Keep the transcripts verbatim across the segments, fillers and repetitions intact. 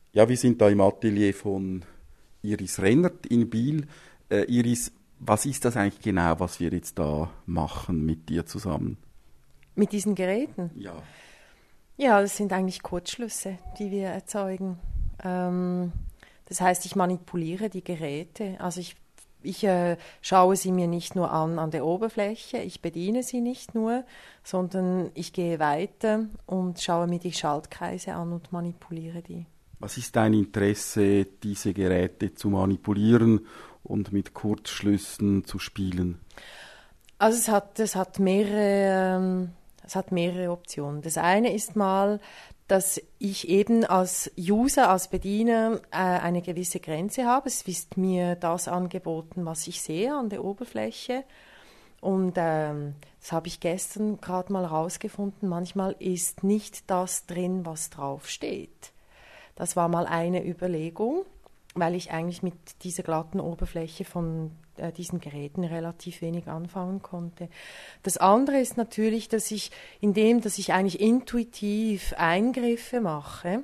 Ja, wir sind da im Atelier von Iris Rennert in Biel. Äh, Iris, was ist das eigentlich genau, was wir jetzt da machen mit dir zusammen? Mit diesen Geräten? Ja. Ja, das sind eigentlich Kurzschlüsse, die wir erzeugen. Ähm, das heißt, ich manipuliere die Geräte. Also ich, ich äh, schaue sie mir nicht nur an an der Oberfläche, ich bediene sie nicht nur, sondern ich gehe weiter und schaue mir die Schaltkreise an und manipuliere die. Was ist dein Interesse, diese Geräte zu manipulieren und mit Kurzschlüssen zu spielen? Also es hat, es hat mehrere, ähm, es hat mehrere Optionen. Das eine ist mal, dass ich eben als User, als Bediener äh, eine gewisse Grenze habe. Es ist mir das angeboten, was ich sehe an der Oberfläche. Und ähm, das habe ich gestern gerade mal rausgefunden. Manchmal ist nicht das drin, was drauf steht. Das war mal eine Überlegung, weil ich eigentlich mit dieser glatten Oberfläche von äh, diesen Geräten relativ wenig anfangen konnte. Das andere ist natürlich, dass ich, indem dass ich eigentlich intuitiv Eingriffe mache,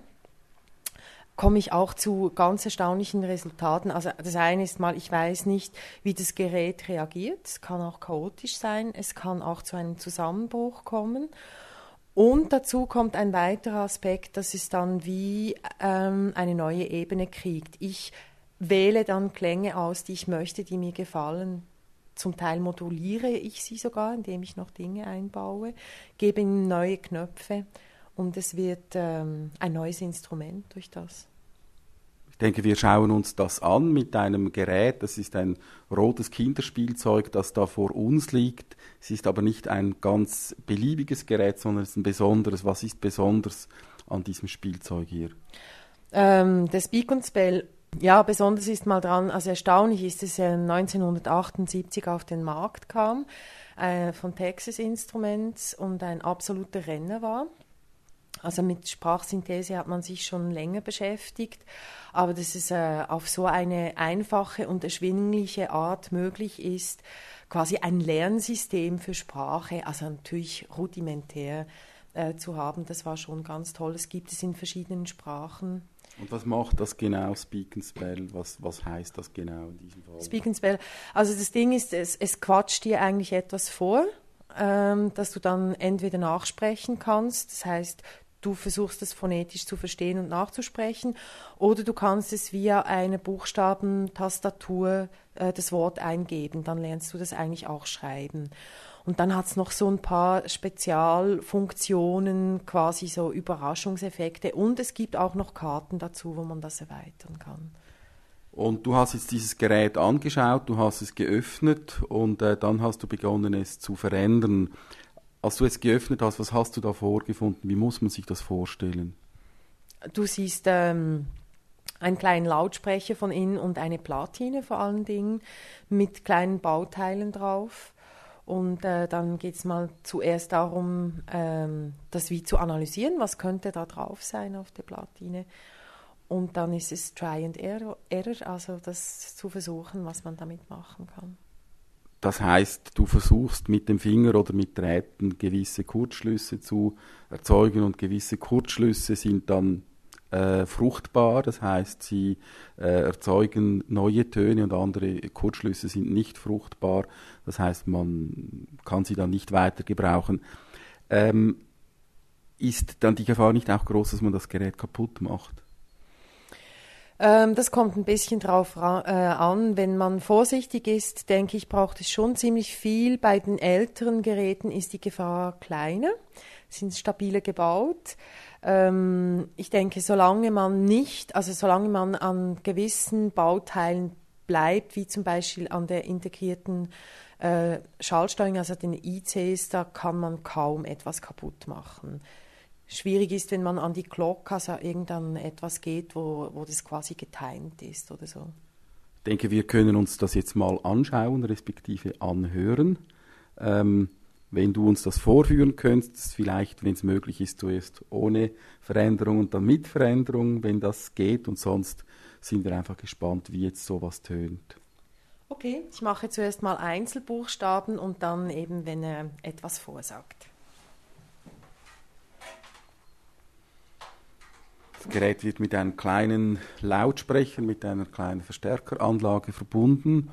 komme ich auch zu ganz erstaunlichen Resultaten. Also das eine ist mal, ich weiß nicht, wie das Gerät reagiert. Es kann auch chaotisch sein, es kann auch zu einem Zusammenbruch kommen. Und dazu kommt ein weiterer Aspekt, dass es dann wie ähm, eine neue Ebene kriegt. Ich wähle dann Klänge aus, die ich möchte, die mir gefallen. Zum Teil moduliere ich sie sogar, indem ich noch Dinge einbaue, gebe ihnen neue Knöpfe und es wird ähm, ein neues Instrument durch das. Ich denke, wir schauen uns das an mit einem Gerät. Das ist ein rotes Kinderspielzeug, das da vor uns liegt. Es ist aber nicht ein ganz beliebiges Gerät, sondern es ist ein besonderes. Was ist besonders an diesem Spielzeug hier? Ähm, das Speak and Spell, ja, besonders ist mal dran, also erstaunlich ist, dass er neunzehnhundertachtundsiebzig auf den Markt kam, äh, von Texas Instruments und ein absoluter Renner war. Also mit Sprachsynthese hat man sich schon länger beschäftigt, aber dass es äh, auf so eine einfache und erschwingliche Art möglich ist, quasi ein Lernsystem für Sprache, also natürlich rudimentär äh, zu haben, das war schon ganz toll. Es gibt es in verschiedenen Sprachen. Und was macht das genau, Speak and Spell? Was, was heißt das genau in diesem Fall? Speak and Spell, also das Ding ist, es, es quatscht dir eigentlich etwas vor, ähm, dass du dann entweder nachsprechen kannst, das heißt, du versuchst es phonetisch zu verstehen und nachzusprechen, oder du kannst es via eine Buchstabentastatur äh, das Wort eingeben, dann lernst du das eigentlich auch schreiben. Und dann hat es noch so ein paar Spezialfunktionen, quasi so Überraschungseffekte, und es gibt auch noch Karten dazu, wo man das erweitern kann. Und du hast jetzt dieses Gerät angeschaut, du hast es geöffnet und äh, dann hast du begonnen, es zu verändern. Als du es geöffnet hast, was hast du da vorgefunden? Wie muss man sich das vorstellen? Du siehst ähm, einen kleinen Lautsprecher von innen und eine Platine vor allen Dingen mit kleinen Bauteilen drauf. Und äh, dann geht es mal zuerst darum, ähm, das wie zu analysieren, was könnte da drauf sein auf der Platine. Und dann ist es Try and Error, also das zu versuchen, was man damit machen kann. Das heißt, du versuchst mit dem Finger oder mit Drähten gewisse Kurzschlüsse zu erzeugen und gewisse Kurzschlüsse sind dann äh, fruchtbar, das heißt, sie äh, erzeugen neue Töne und andere Kurzschlüsse sind nicht fruchtbar, das heißt, man kann sie dann nicht weiter gebrauchen. Ähm, ist dann die Gefahr nicht auch groß, dass man das Gerät kaputt macht? Ähm, das kommt ein bisschen drauf ra- äh, an. Wenn man vorsichtig ist, denke ich, braucht es schon ziemlich viel. Bei den älteren Geräten ist die Gefahr kleiner, sind stabiler gebaut. Ähm, ich denke, solange man nicht, also solange man an gewissen Bauteilen bleibt, wie zum Beispiel an der integrierten äh, Schaltsteuerung, also den I Cs, da kann man kaum etwas kaputt machen. Schwierig ist, wenn man an die Glock, also irgendwann etwas geht, wo, wo das quasi getimed ist oder so. Ich denke, wir können uns das jetzt mal anschauen, respektive anhören. Ähm, wenn du uns das vorführen könntest, vielleicht, wenn es möglich ist, zuerst ohne Veränderung und dann mit Veränderung, wenn das geht. Und sonst sind wir einfach gespannt, wie jetzt sowas tönt. Okay, ich mache zuerst mal Einzelbuchstaben und dann eben, wenn er etwas vorsagt. Das Gerät wird mit einem kleinen Lautsprecher, mit einer kleinen Verstärkeranlage verbunden.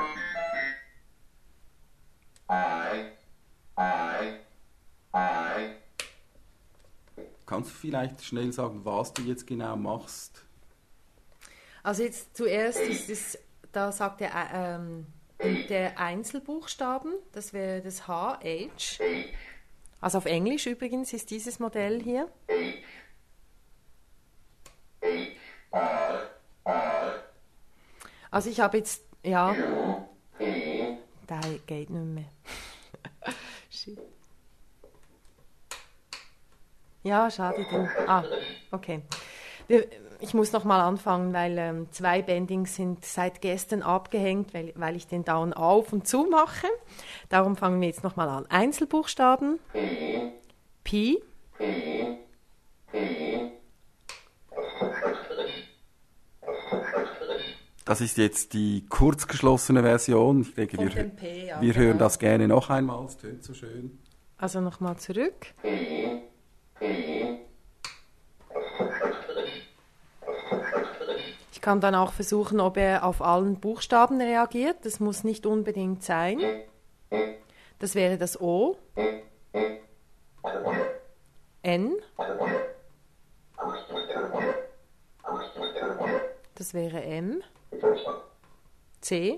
Kannst du vielleicht schnell sagen, was du jetzt genau machst? Also jetzt zuerst ist es, da sagt der, ähm, der Einzelbuchstaben, das wäre das H, H. Also auf Englisch übrigens ist dieses Modell hier. Also ich habe jetzt, ja, da geht nicht mehr. Shit. Ja, schade. Den, ah, okay. Ich muss nochmal anfangen, weil ähm, zwei Bendings sind seit gestern abgehängt, weil, weil ich den Daumen auf und zu mache. Darum fangen wir jetzt nochmal an. Einzelbuchstaben. Pi. Das ist jetzt die kurzgeschlossene Version. Ich denke, wir, P, ja, wir genau. hören das gerne noch einmal. Es tönt so schön. Also nochmal zurück. Ich kann dann auch versuchen, ob er auf allen Buchstaben reagiert. Das muss nicht unbedingt sein. Das wäre das O. N. Das wäre M. C.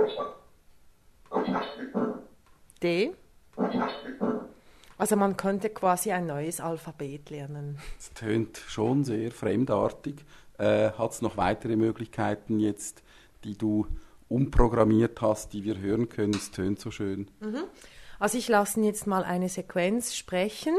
D. Also man könnte quasi ein neues Alphabet lernen. Es tönt schon sehr fremdartig. Äh, hat es noch weitere Möglichkeiten jetzt, die du umprogrammiert hast, die wir hören können? Es tönt so schön. Mhm. Also ich lasse ihn jetzt mal eine Sequenz sprechen.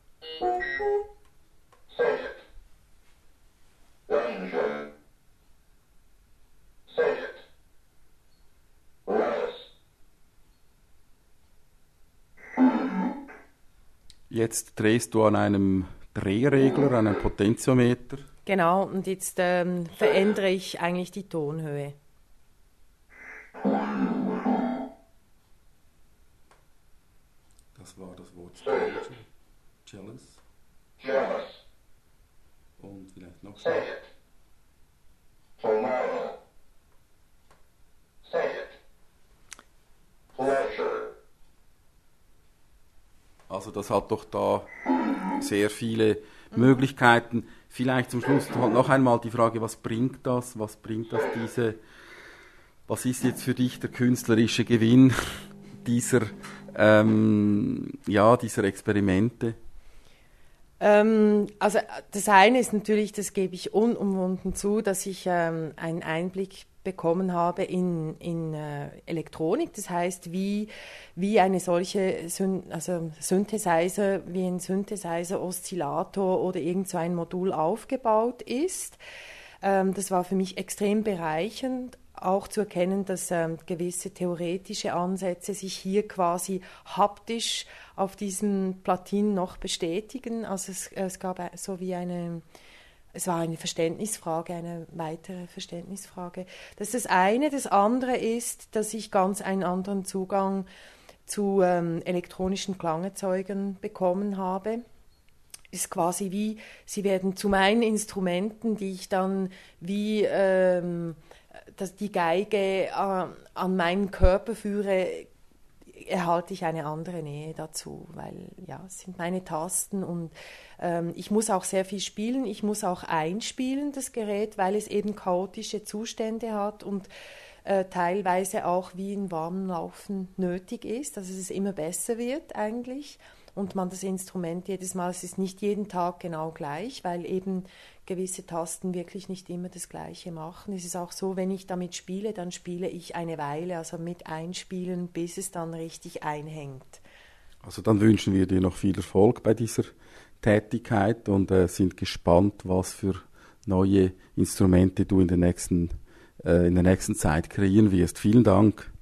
Jetzt drehst du an einem Drehregler, an einem Potentiometer. Genau, und jetzt ähm, verändere ich eigentlich die Tonhöhe. Das war das Wort jealous. Jealous. Und vielleicht noch Say it. Tomorrow. Say it. Pleasure. Also das hat doch da sehr viele Möglichkeiten. Vielleicht zum Schluss noch einmal die Frage, was bringt das? Was bringt das diese? Was ist jetzt für dich der künstlerische Gewinn dieser, ähm, ja, dieser Experimente? Ähm, also das eine ist natürlich, das gebe ich unumwunden zu, dass ich ähm, einen Einblick bekommen habe in, in äh, Elektronik. Das heißt, wie, wie eine solche Syn also Synthesizer, wie ein Synthesizer, Oszillator oder irgend so ein Modul aufgebaut ist. Ähm, das war für mich extrem bereichernd, auch zu erkennen, dass ähm, gewisse theoretische Ansätze sich hier quasi haptisch auf diesem Platin noch bestätigen. Also es, es gab so wie eine, es war eine Verständnisfrage, eine weitere Verständnisfrage. Das ist das eine. Das andere ist, dass ich ganz einen anderen Zugang zu ähm, elektronischen Klangerzeugern bekommen habe. Ist quasi wie, sie werden zu meinen Instrumenten, die ich dann wie ähm, dass die Geige äh, an meinen Körper führe, erhalte ich eine andere Nähe dazu, weil ja, es sind meine Tasten und ähm, ich muss auch sehr viel spielen, ich muss auch einspielen, das Gerät, weil es eben chaotische Zustände hat und äh, teilweise auch wie in warmem Laufen nötig ist, dass es immer besser wird eigentlich und man das Instrument jedes Mal, es ist nicht jeden Tag genau gleich, weil eben gewisse Tasten wirklich nicht immer das Gleiche machen. Es ist auch so, wenn ich damit spiele, dann spiele ich eine Weile, also mit einspielen, bis es dann richtig einhängt. Also dann wünschen wir dir noch viel Erfolg bei dieser Tätigkeit und äh, sind gespannt, was für neue Instrumente du in der nächsten, äh, in der nächsten Zeit kreieren wirst. Vielen Dank.